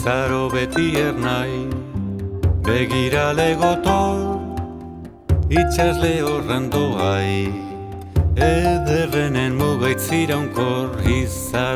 izaro beti ernai, begirale gotor, itxasle horren doai, ederrenen mugaitzira unkor, izaro